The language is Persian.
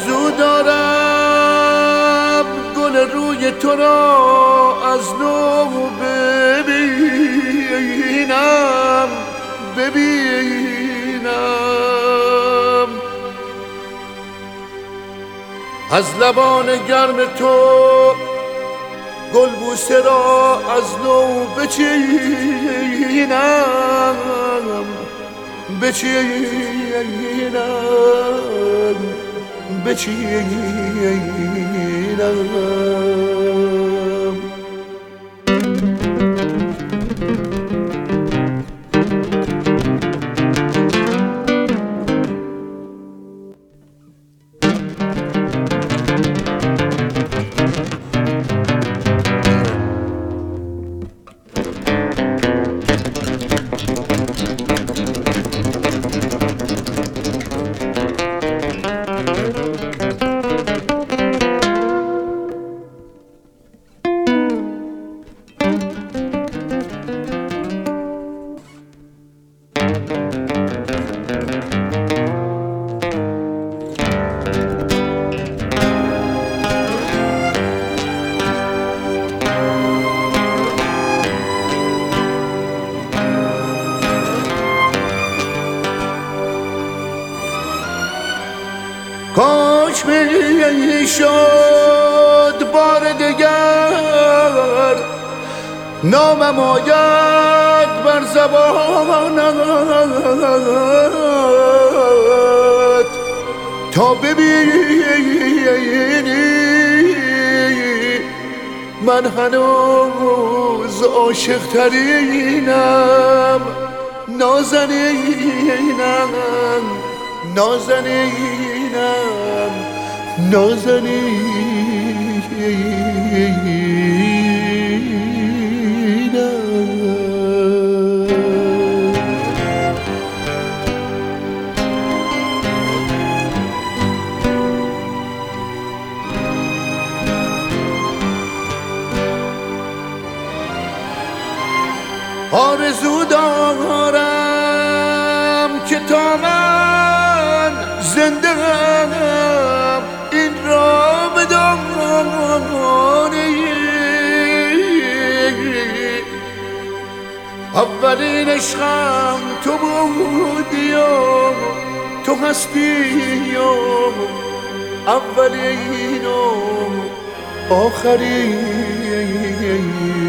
آرزو دارم گل روی تو را از نو ببینم از لبان گرم تو گل بوسه را از نو بچینم. کاش می شد بار دگر نامم آید بر زبانت تا ببینی من هنوز عاشق ترینم. نازنینم آرزو دارم که تا من زنده‌ام این را بدانی. اولین عشقم تو بودی و تو هستی و اولین و آخرین.